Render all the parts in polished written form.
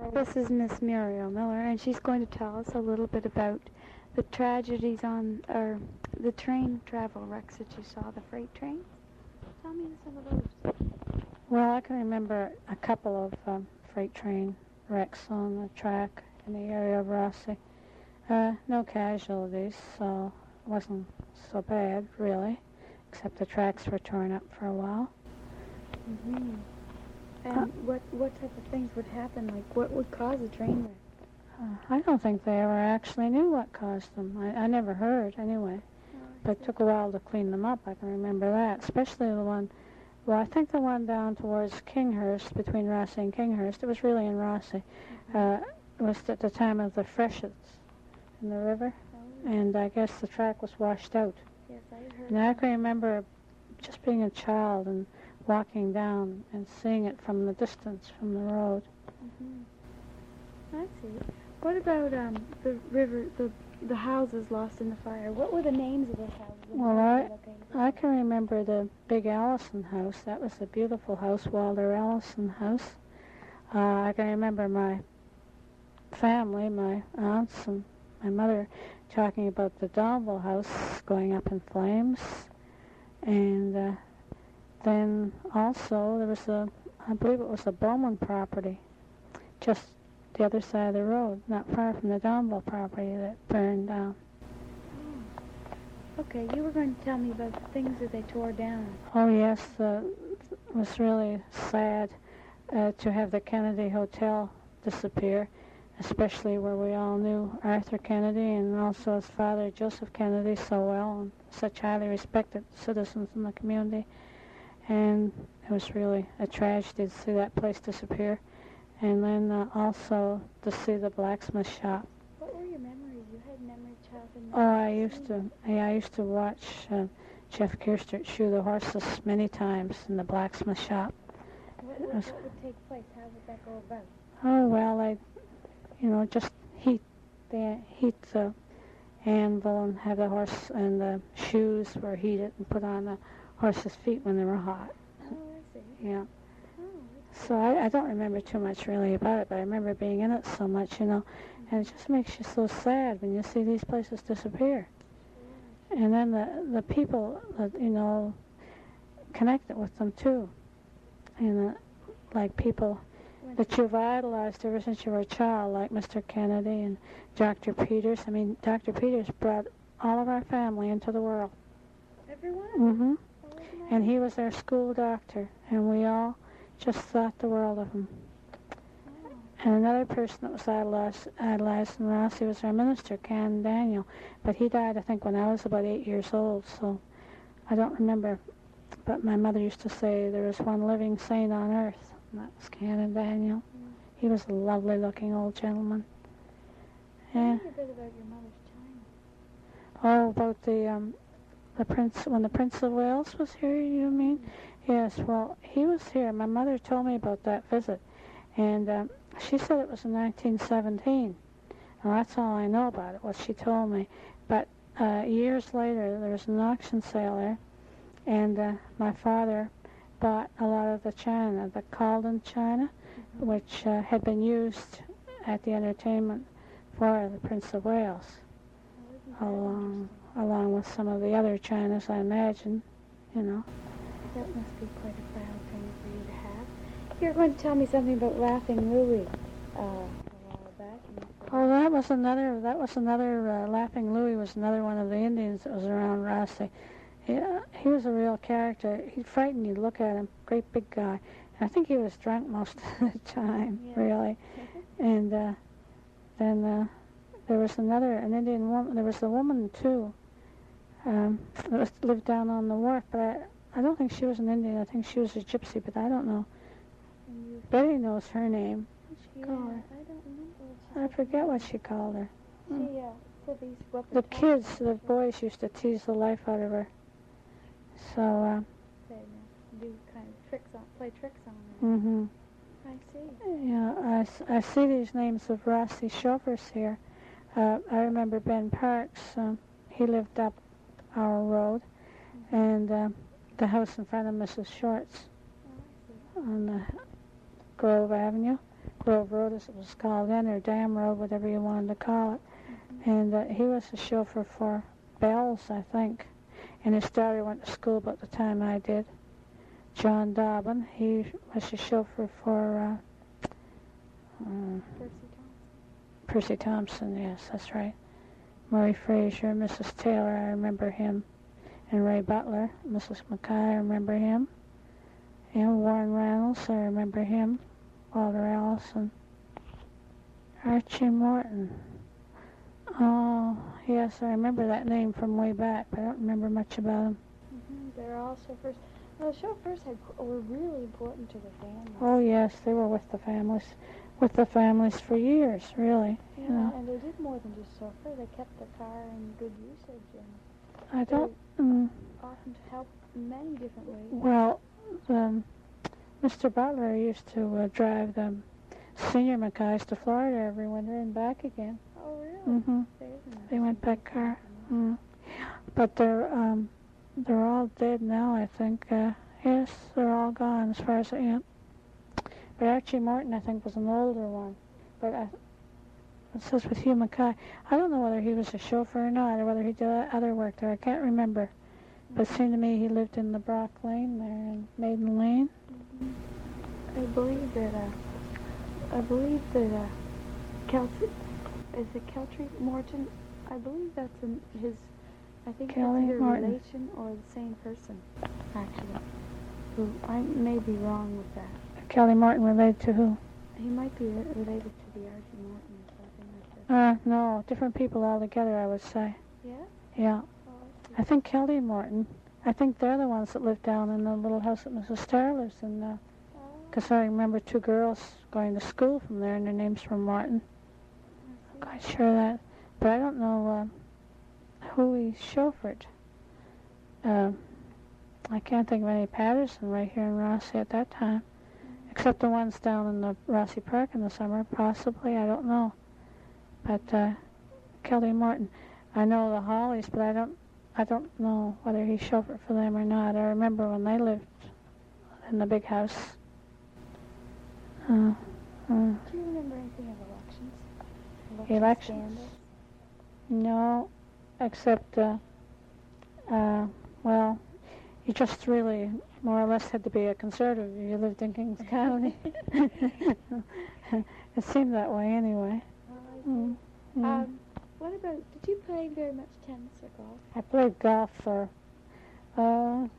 This is Miss Muriel Miller, and she's going to tell us a little bit about the tragedies on, or the train travel wrecks that you saw, the freight trains. Tell me some of those. Well, I can remember a couple of freight train wrecks on the track in the area of Rossi. No casualties, so it wasn't so bad, really, except the tracks were torn up for a while. Mm-hmm. And what type of things would happen? Like, what would cause a train wreck? I don't think they ever actually knew what caused them. I never heard, anyway. But it took a while to clean them up, I can remember that. Especially the one, well, I think the one down towards Kinghurst, between Rossi and Kinghurst. It was really in Rossi. It was at the time of the freshets in the river. Oh. And I guess the track was washed out. Yes, I heard. And I can remember just being a child and walking down and seeing it from the distance from the road. Mm-hmm. I see. What about the river, the houses lost in the fire? What were the names of those houses? Well, I can remember the big Allison house. That was a beautiful house, Walter Allison house. I can remember my family, my aunts and my mother, talking about the Donville house going up in flames. And then also there was I believe it was a Bowman property, just the other side of the road, not far from the Donville property, that burned down. Oh. Okay, you were going to tell me about the things that they tore down. Oh yes, it was really sad to have the Kennedy Hotel disappear, especially where we all knew Arthur Kennedy and also his father Joseph Kennedy so well, and such highly respected citizens in the community. And it was really a tragedy to see that place disappear. And then also to see the blacksmith shop. What were your memories? You had memory childhood memories? I used to watch Jeff Kirstert shoe the horses many times in the blacksmith shop. What would take place? How would that go about? Oh well, I just heat the anvil and have the horse, and the shoes were heated and put on the horse's feet when they were hot. Oh, I see. Yeah. Oh, so I don't remember too much really about it, but I remember being in it so much, and it just makes you so sad when you see these places disappear. Yeah. And then the people that, connected with them too. And like people that you've idolized ever since you were a child, like Mr. Kennedy and Dr. Peters. I mean, Dr. Peters brought all of our family into the world. Everyone? Mm-hmm. And he was our school doctor, and we all just thought the world of him. Oh. And another person that was idolized in Rossi was our minister, Can Daniel. But he died, I think, when I was about 8 years old, so I don't remember. But my mother used to say there was one living saint on earth, and that was Canon Daniel. Mm. He was a lovely-looking old gentleman. Tell me a bit about your mother's time. Oh, about the prince, when the Prince of Wales was here, you mean? Mm-hmm. Yes, well, he was here. My mother told me about that visit, and she said it was in 1917. Well, that's all I know about it, what she told me. But years later, there was an auction sale there, and my father bought a lot of the china, the Calden china, mm-hmm. which had been used at the entertainment for the Prince of Wales, along with some of the other chinas, I imagine, That must be quite a proud thing for you to have. You're going to tell me something about Laughing Louie a while back. Oh, that was another. Laughing Louie was another one of the Indians that was around Rossi. He was a real character. He'd frighten you to look at him. Great big guy. And I think he was drunk most of the time, really. And then there was an Indian woman. There was a woman too. That lived down on the wharf, but I don't think she was an Indian. I think she was a gypsy, but I don't know. Betty knows her name. What'd she call her? I don't remember. I forget what she called her. The kids, the boys used to tease the life out of her. So, do kind of play tricks on her. Mm-hmm. I see. Yeah, I see these names of Rossi chauffeurs here. I remember Ben Parks. He lived up our road, mm-hmm. and the house in front of Mrs. Short's on the Grove Avenue. Grove Road, as it was called then, or Dam Road, whatever you wanted to call it. And he was a chauffeur for Bell's, I think. And his daughter went to school about the time I did. John Dobbin, he was a chauffeur for Percy Thompson, yes, that's right. Murray Fraser, Mrs. Taylor, I remember him. And Ray Butler, Mrs. Mackay, I remember him. And Warren Reynolds, I remember him. Walter Allison. Archie Morton. Oh, yes, I remember that name from way back, but I don't remember much about him. They're all chauffeurs. Well, the chauffeurs were really important to the family. Oh, yes, they were with the families for years, really. Yeah, you know. and they did more than just chauffeur. They kept the car in good usage and I don't. often help in many different ways. Well, Mr. Butler used to drive the senior Mackays to Florida every winter and back again. Oh, really? They went by car. But they're all dead now, I think. Yes, they're all gone as far as I know. But Archie Morton, I think, was an older one. But it says with Hugh Mackay. I don't know whether he was a chauffeur or not, or whether he did other work there. I can't remember. But it seemed to me he lived in the Brock Lane there, in Maiden Lane. I believe that Keltry Morton? I believe that's his. I think Kelly that's either Morton. relation or the same person, actually. Who I may be wrong with that. Kelly Morton related to who? He might be related to the Archie Morton or something like that. No, different people altogether, I would say. Yeah? Yeah. Oh, I see. I think Kelly Morton, I think they're the ones that live down in the little house that Mrs. Starr lives in now. Because I remember two girls going to school from there, and their names were Morton. I'm quite sure of that. But I don't know who he chauffeured. I can't think of any Patterson right here in Rossi at that time. Except the ones down in the Rossi Park in the summer, possibly, I don't know. But Kelly Morton, I know the Hollies, but I don't know whether he chauffeured for them or not. I remember when they lived in the big house. Do you remember anything of elections? Elections? Scandals? No, except, well, you just really more or less had to be a conservative if you lived in Kings County. It seemed that way anyway. Oh, I see. What about, did you play very much tennis or golf? I played golf for, from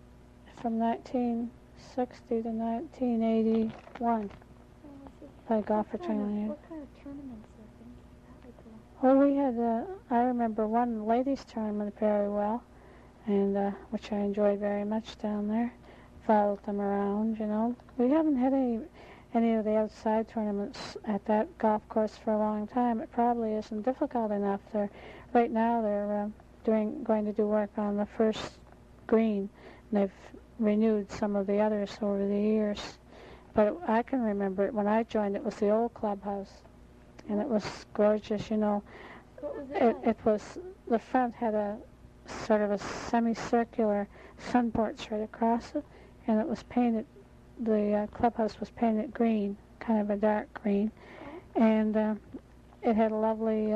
1960 to 1981. Oh, I see. Played golf for 21 years. What kind of tournaments are things that would go? Well, we had, I remember one ladies' tournament very well, and which I enjoyed very much down there. Followed them around, you know. We haven't had any of the outside tournaments at that golf course for a long time. It probably isn't difficult enough. Right now they're going to do work on the first green, and they've renewed some of the others over the years. But I can remember it when I joined. It was the old clubhouse, and it was gorgeous, you know. What was it like? It was, the front had a sort of a semicircular sun porch right across it, and it was painted, the clubhouse was painted green, kind of a dark green, and it had a lovely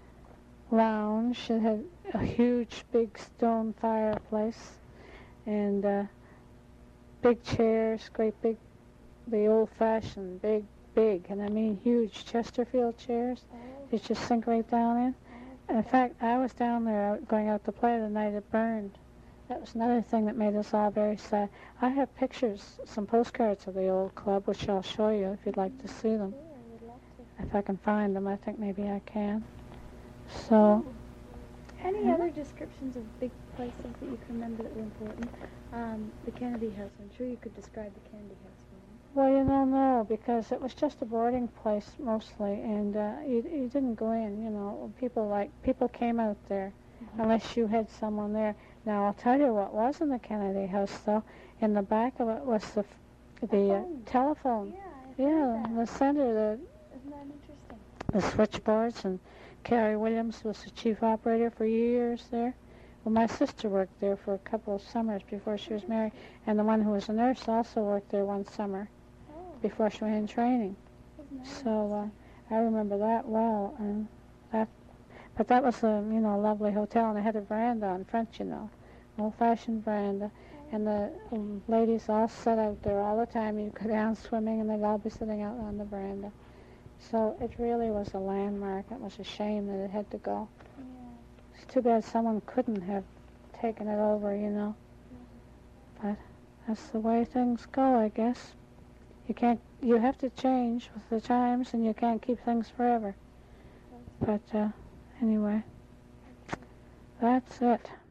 lounge. It had a huge big stone fireplace, and big chairs, great big, the old-fashioned big, and I mean huge Chesterfield chairs you just sink right down in. In fact, I was down there going out to play the night it burned. That was another thing that made us all very sad. I have pictures, some postcards of the old club, which I'll show you if you'd like to see them. Sure, I would love to. If I can find them, I think maybe I can. So, Any other descriptions of big places that you can remember that were important? The Kennedy House. I'm sure you could describe the Kennedy House for me. well, you don't know, because it was just a boarding place mostly, and you didn't go in, you know. People came out there unless you had someone there. Now, I'll tell you what was in the Kennedy House, though. In the back of it was the telephone. Yeah, I've Yeah, heard in that. the center, Isn't that interesting? the switchboards, and Carrie Williams was the chief operator for years there. Well, my sister worked there for a couple of summers before she was married, and the one who was a nurse also worked there one summer Oh, before she went in training. So I remember that well, and but that was a lovely hotel, and it had a veranda in front, old-fashioned veranda, and the ladies all sat out there all the time. You'd go down swimming, and they'd all be sitting out on the veranda. So it really was a landmark. It was a shame that it had to go. Yeah. It's too bad someone couldn't have taken it over, But that's the way things go, I guess. You have to change with the times, and you can't keep things forever. But anyway, that's it.